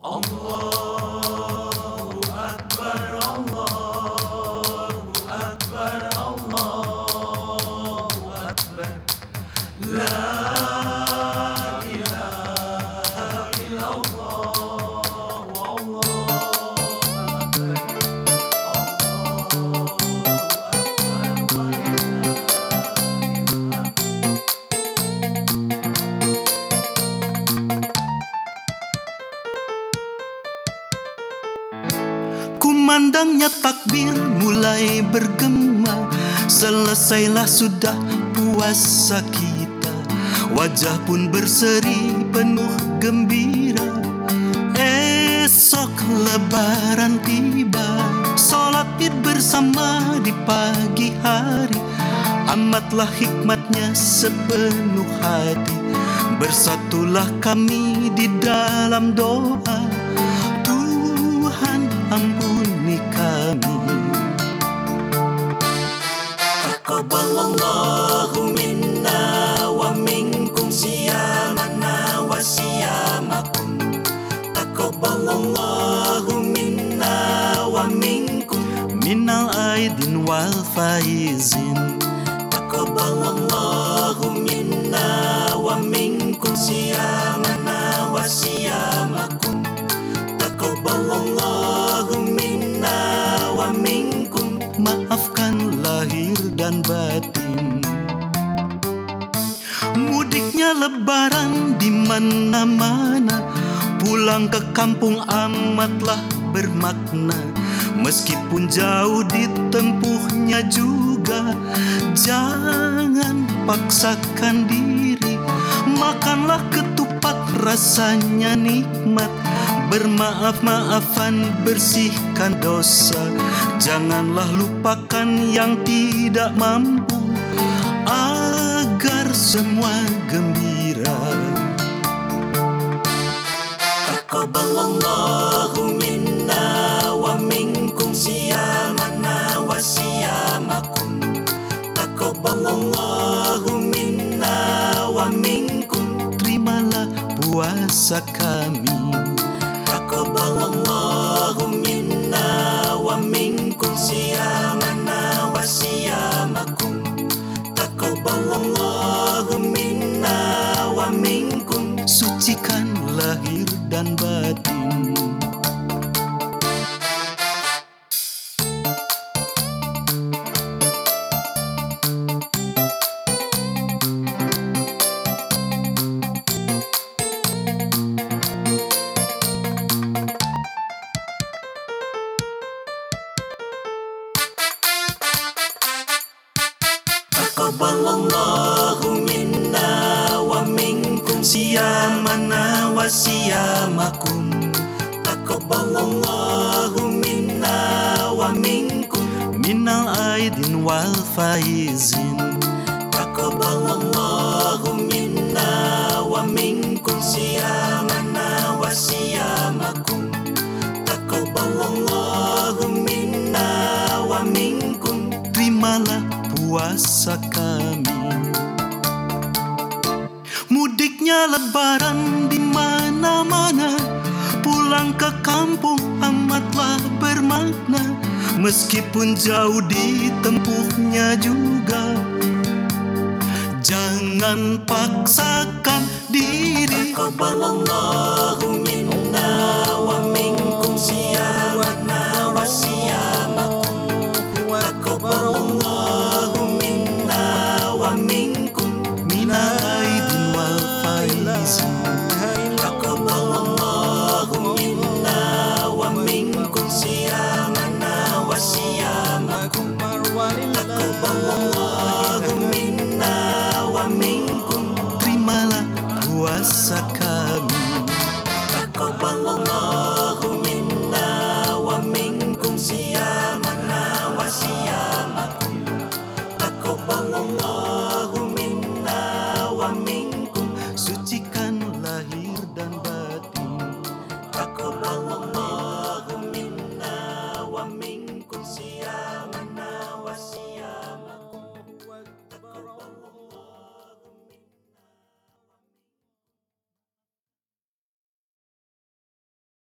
Allahu Akbar, Allahu Akbar, Allahu Akbar. La ilaha illallah, Allahu Akbar, Allahu Kumandangnya takbir mulai bergema. Selesailah sudah puasa kita, wajah pun berseri penuh gembira. Esok lebaran tiba, sholat id bersama di pagi hari. Amatlah hikmatnya sepenuh hati, bersatulah kami di dalam doa. Tuhan ampuni kami. Taqabbalallahu minna wa minkum siyamana wa siyamakum. Taqabbalallahu minna wa minkum Minal aidin wal faizin. Taqabbalallahu minna wa minkum siyamana wa siyamakum. Taqabbalallahu minna wa minkum. Maafkan lahir dan batin. Mudiknya lebaran di mana-mana, pulang ke kampung amatlah bermakna. Meskipun jauh ditempuhnya juga, jangan paksakan diri. Makanlah ketupat, rasanya nikmat. Bermaaf-maafan, bersihkan dosa. Janganlah lupakan yang tidak mampu, agar semua gembira. Taqabbalallahu minna wa minkum siyamana wa siyamakum. Taqabbalallahu minna wa minkum. Terimalah puasa kami. Taqabbalallahu minna wa minkum siyamana wa siyamakum. Taqabbalallahu minna wa minkum. Sucikan lahir dan batin. Taqabbalallahu minna wa minkum siyamana wa siyamakum. Taqabbalallahu minna wa minkum. Minal aidin wal faizin. Taqabbalallahu minna wa minkum siyamana wa siyamakum. Taqabbalallahu minna wa minkum. Terimalah puasa kami. Mudiknya lebaran di mana-mana, pulang ke kampung amatlah bermakna. Meskipun jauh ditempuhnya juga, jangan paksakan diri. Taqabbalallahu